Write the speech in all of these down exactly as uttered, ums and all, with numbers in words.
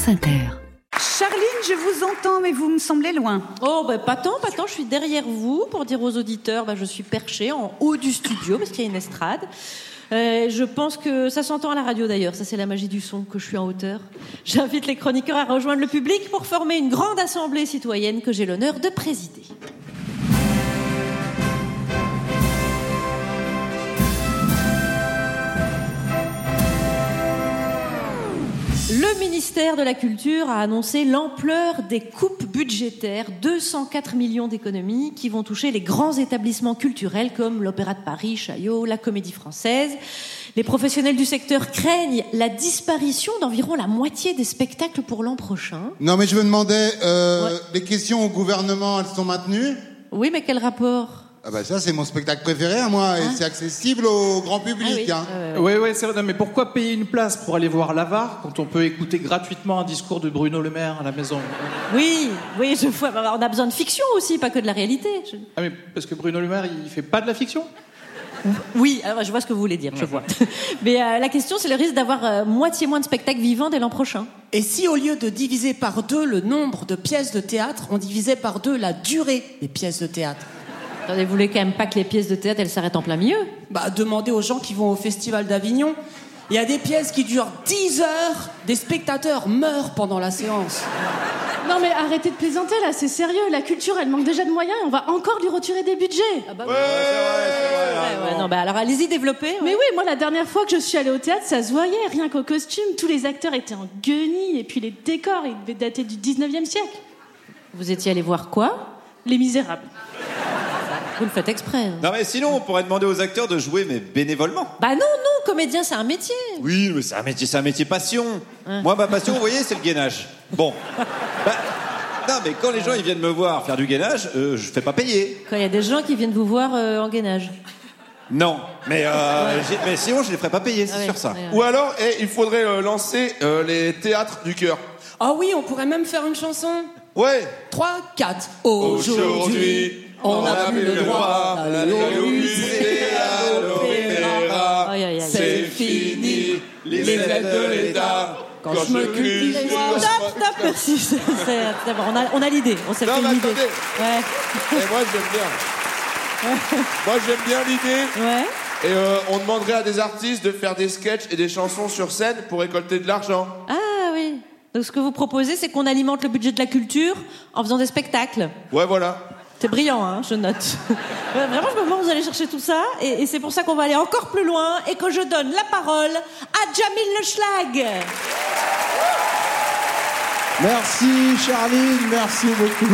France Inter. Charline, je vous entends, mais vous me semblez loin. Oh, bah, pas tant, pas tant. Je suis derrière vous pour dire aux auditeurs, bah, je suis perchée en haut du studio parce qu'il y a une estrade. Euh, je pense que ça s'entend à la radio d'ailleurs. Ça, c'est la magie du son, que je suis en hauteur. J'invite les chroniqueurs à rejoindre le public pour former une grande assemblée citoyenne que j'ai l'honneur de présider. Le ministère de la Culture a annoncé l'ampleur des coupes budgétaires, deux cent quatre millions d'économies qui vont toucher les grands établissements culturels comme l'Opéra de Paris, Chaillot, la Comédie Française. Les professionnels du secteur craignent la disparition d'environ la moitié des spectacles pour l'an prochain. Non mais je me demandais, euh, Ouais. les questions au gouvernement, elles sont maintenues ? Oui, mais quel rapport ? Ah bah ça c'est mon spectacle préféré à moi, et Ah. c'est accessible au grand public. Ah oui, hein. euh, Oui, oui, c'est vrai. Non, mais pourquoi payer une place pour aller voir l'Avare quand on peut écouter gratuitement un discours de Bruno Le Maire à la maison ? oui, oui, je vois. On a besoin de fiction aussi, pas que de la réalité. Je- Ah mais parce que Bruno Le Maire, il fait pas de la fiction ? Oui, alors je vois ce que vous voulez dire, je vois. Mais euh, la question, c'est le risque d'avoir euh, moitié moins de spectacles vivants dès l'an prochain. Et si au lieu de diviser par deux le nombre de pièces de théâtre, on divisait par deux la durée des pièces de théâtre ? Attendez, vous voulez quand même pas que les pièces de théâtre, elles s'arrêtent en plein milieu ? Bah, demandez aux gens qui vont au Festival d'Avignon. Il y a des pièces qui durent dix heures, des spectateurs meurent pendant la séance. Non mais arrêtez de plaisanter là, c'est sérieux, la culture elle manque déjà de moyens et on va encore lui retirer des budgets. Ah bah, ouais, ouais, ouais, non, bah alors allez-y, développez. Ouais. Mais oui, moi la dernière fois que je suis allée au théâtre, ça se voyait, rien qu'au costume, tous les acteurs étaient en guenilles et puis les décors, ils devaient dater du dix-neuvième siècle. Vous étiez allé voir quoi ? Les Misérables. Vous le faites exprès. Hein. Non mais sinon on pourrait demander aux acteurs de jouer mais bénévolement. Bah non, non, comédien c'est un métier. Oui mais c'est un métier, c'est un métier passion. Moi ma passion vous voyez c'est le gainage. Bon. Bah, non mais quand les gens ils viennent me voir faire du gainage, euh, je fais pas payer. Quand il y a des gens qui viennent vous voir euh, en gainage. Non. Mais, euh, j'ai- mais sinon je les ferai pas payer, c'est Ah ouais, sûr ça. ouais, ouais. Ou alors, eh, il faudrait euh, lancer euh, les théâtres du cœur. Ah oui, on pourrait même faire une chanson. Ouais. trois, quatre. Aujourd'hui, on n'a plus le droit d'aller au musée, à l'opéra. Aïe, aïe, aïe. C'est fini, les aides de l'État. Quand je me cultive, Stop, stop, merci. C'est, c'est, c'est bon, on a, on a l'idée, on s'est Non, fait mais une idée. attendez. Ouais. Et moi, j'aime bien. Moi, j'aime bien l'idée. Ouais. Et euh, on demanderait à des artistes de faire des sketchs et des chansons sur scène pour récolter de l'argent. Ah oui. Donc ce que vous proposez, c'est qu'on alimente le budget de la culture en faisant des spectacles. Ouais, voilà. C'est brillant, hein, je note. Ouais, vraiment, je me demande où vous allez chercher tout ça. Et, et c'est pour ça qu'on va aller encore plus loin et que je donne la parole à Jamil Le Schlag. Merci Charline, merci beaucoup.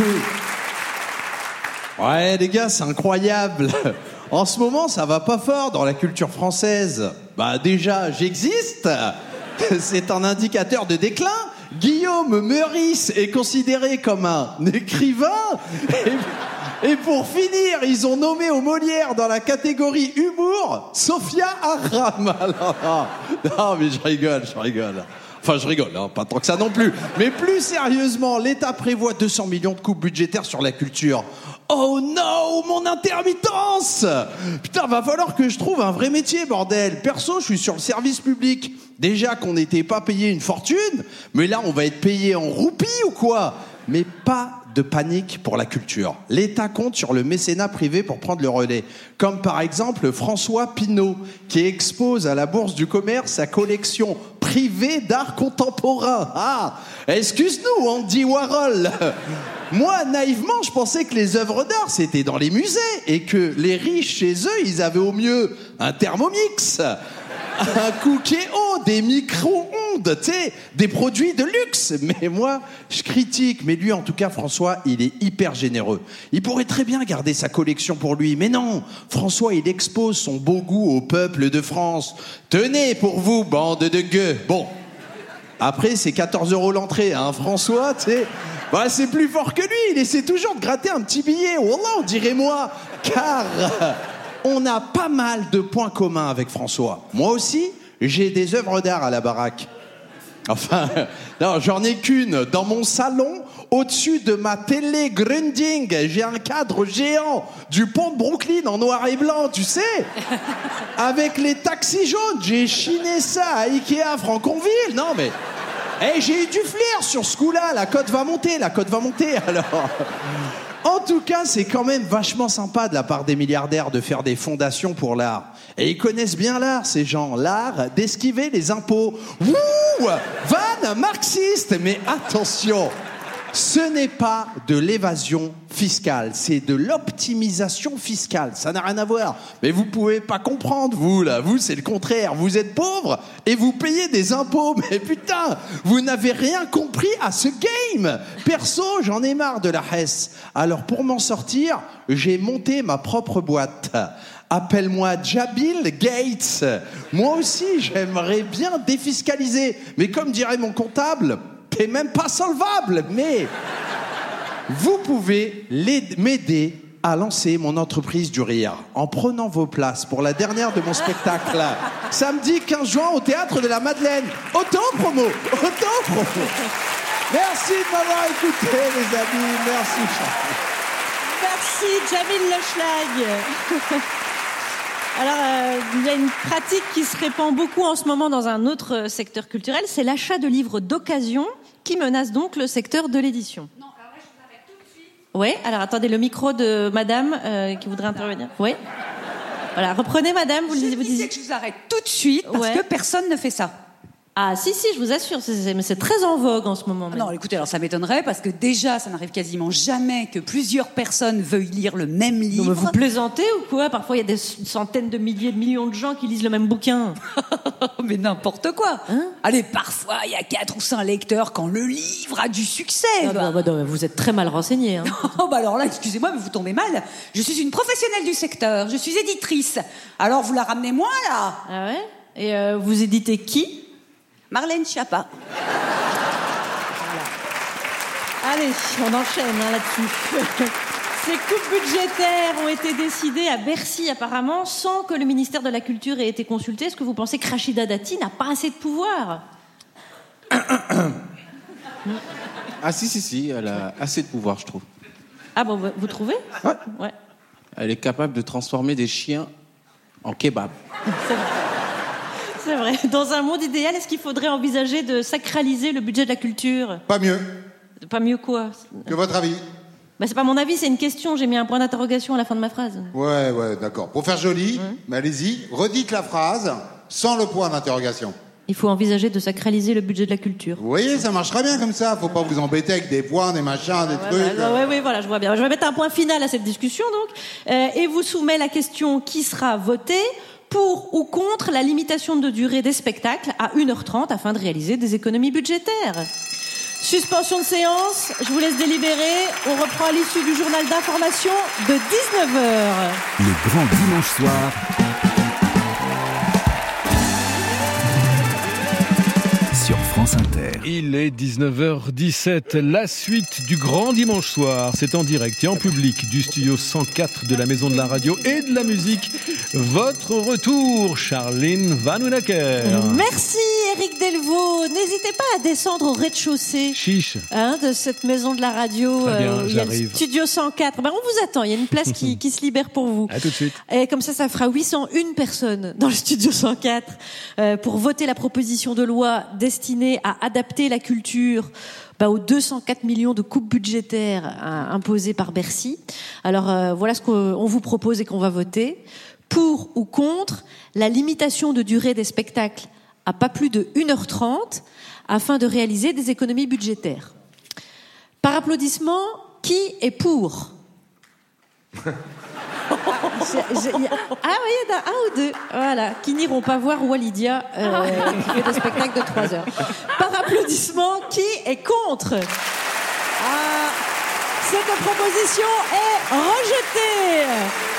Ouais les gars, c'est incroyable. En ce moment, ça va pas fort dans la culture française. Bah déjà, j'existe. C'est un indicateur de déclin. Guillaume Meurice est considéré comme un écrivain. Et, et pour finir, ils ont nommé au Molière dans la catégorie humour Sophia Aram. Alors, non, non, mais je rigole, je rigole. Enfin, je rigole, hein, pas tant que ça non plus. Mais plus sérieusement, l'État prévoit deux cents millions de coupes budgétaires sur la culture. Oh non, mon intermittence! Putain, va falloir que je trouve un vrai métier, bordel. Perso, je suis sur le service public. Déjà qu'on n'était pas payé une fortune, mais là, on va être payé en roupies ou quoi? Mais pas de panique pour la culture. L'État compte sur le mécénat privé pour prendre le relais. Comme par exemple François Pinault, qui expose à la Bourse du Commerce sa collection privée d'art contemporain. Ah, excuse-nous, Andy Warhol. Moi, naïvement, je pensais que les œuvres d'art, c'était dans les musées et que les riches chez eux, ils avaient au mieux un Thermomix, un Cookéo, des micro-ondes, tu sais, des produits de luxe. Mais moi, je critique. Mais lui, en tout cas, François, il est hyper généreux. Il pourrait très bien garder sa collection pour lui. Mais non, François, il expose son beau goût au peuple de France. Tenez pour vous, bande de gueux. Bon, après, c'est quatorze euros l'entrée, hein, François, tu sais. Bah, c'est plus fort que lui. Il essaie toujours de gratter un petit billet. Wallah, on dirait moi. Car on a pas mal de points communs avec François. Moi aussi, j'ai des œuvres d'art à la baraque. Enfin, non, j'en ai qu'une. Dans mon salon, au-dessus de ma télé Grunding, j'ai un cadre géant du pont de Brooklyn en noir et blanc, tu sais. Avec les taxis jaunes. J'ai chiné ça à Ikea Franconville. Non, mais... Eh, j'ai eu du flair sur ce coup-là. La cote va monter, la cote va monter, alors. En tout cas, c'est quand même vachement sympa de la part des milliardaires de faire des fondations pour l'art. Et ils connaissent bien l'art, ces gens. L'art d'esquiver les impôts. Wouh! Vanne marxiste! Mais attention! Ce n'est pas de l'évasion fiscale, c'est de l'optimisation fiscale. Ça n'a rien à voir. Mais vous pouvez pas comprendre, vous, là. Vous, c'est le contraire. Vous êtes pauvre et vous payez des impôts. Mais putain, vous n'avez rien compris à ce game. Perso, j'en ai marre de la Hesse. Alors, pour m'en sortir, j'ai monté ma propre boîte. Appelle-moi Jabil Gates. Moi aussi, j'aimerais bien défiscaliser. Mais comme dirait mon comptable... c'est même pas solvable, mais vous pouvez m'aider à lancer mon entreprise du rire en prenant vos places pour la dernière de mon spectacle, samedi quinze juin au Théâtre de la Madeleine. Auto-promo, auto-promo. Merci de m'avoir écouté, les amis. Merci. Merci, Jamil Leschlag. Alors, euh, il y a une pratique qui se répand beaucoup en ce moment dans un autre secteur culturel, c'est l'achat de livres d'occasion qui menace donc le secteur de l'édition. Non, alors là, je vous arrête tout de suite. Oui, alors attendez, le micro de madame euh, qui voudrait intervenir. Oui. Voilà, reprenez madame, vous le disiez. Je disais que je vous arrête tout de suite parce Ouais. que personne ne fait ça. Ah si, si, je vous assure, c'est, c'est, mais c'est très en vogue en ce moment. Ah non, écoutez, alors ça m'étonnerait parce que déjà, ça n'arrive quasiment jamais que plusieurs personnes veuillent lire le même livre. Non, mais vous plaisantez ou quoi? Parfois, il y a des centaines de milliers, de millions de gens qui lisent le même bouquin. Mais n'importe quoi. Hein? Allez, parfois, il y a quatre ou cinq lecteurs quand le livre a du succès. Ah bah, bah, non, vous êtes très mal renseigné. Hein. Oh bah alors là, excusez-moi, mais vous tombez mal. Je suis une professionnelle du secteur, je suis éditrice. Alors vous la ramenez moi, là? Ah ouais? Et euh, vous éditez qui? Marlène Schiappa. Voilà. Allez, on enchaîne hein, là-dessus. Ces coupes budgétaires ont été décidées à Bercy apparemment sans que le ministère de la Culture ait été consulté. Est-ce que vous pensez que Rachida Dati n'a pas assez de pouvoir? Ah si, si, si, elle a assez de pouvoir, je trouve. Ah bon, vous trouvez? Ouais. Ouais. Elle est capable de transformer des chiens en kebab. C'est vrai. C'est vrai. Dans un monde idéal, est-ce qu'il faudrait envisager de sacraliser le budget de la culture? Pas mieux. Pas mieux quoi? Que votre avis? Bah, c'est pas mon avis, c'est une question. J'ai mis un point d'interrogation à la fin de ma phrase. Ouais, ouais, d'accord. Pour faire joli, Mmh. mais allez-y, redites la phrase sans le point d'interrogation. Il faut envisager de sacraliser le budget de la culture. Vous voyez, ça marchera bien comme ça. Faut pas vous embêter avec des points, des machins, des Ouais, trucs. bah, ouais, ouais, voilà, je vois bien. Je vais mettre un point final à cette discussion, donc. Euh, et vous soumets la question qui sera votée pour ou contre la limitation de durée des spectacles à une heure trente afin de réaliser des économies budgétaires. Suspension de séance, je vous laisse délibérer. On reprend à l'issue du journal d'information de dix-neuf heures. Le grand dimanche soir. Sur France Inter. Il est dix-neuf heures dix-sept, la suite du grand dimanche soir. C'est en direct et en public du studio cent quatre de la Maison de la Radio et de la Musique. Votre retour, Charline Vanhoenacker. Merci Éric Delvaux. N'hésitez pas à descendre au rez-de-chaussée Chiche. hein, de cette Maison de la Radio. Très bien, euh, où il y a le j'arrive. studio cent quatre. Ben, on vous attend, il y a une place qui, qui se libère pour vous. À tout de suite. Et comme ça, ça fera huit cent une personnes dans le studio cent quatre euh, pour voter la proposition de loi destinée à adapter la culture bah, aux deux cent quatre millions de coupes budgétaires hein, imposées par Bercy. Alors euh, voilà ce qu'on vous propose et qu'on va voter. Pour ou contre la limitation de durée des spectacles à pas plus de une heure trente afin de réaliser des économies budgétaires. Par applaudissement, qui est pour? J'ai- j'ai- y a- Ah oui, il y en a un ou deux, voilà, qui n'iront pas voir Walidia euh, qui fait des spectacles de trois heures. Par applaudissement, qui est contre? Ah, cette proposition est rejetée.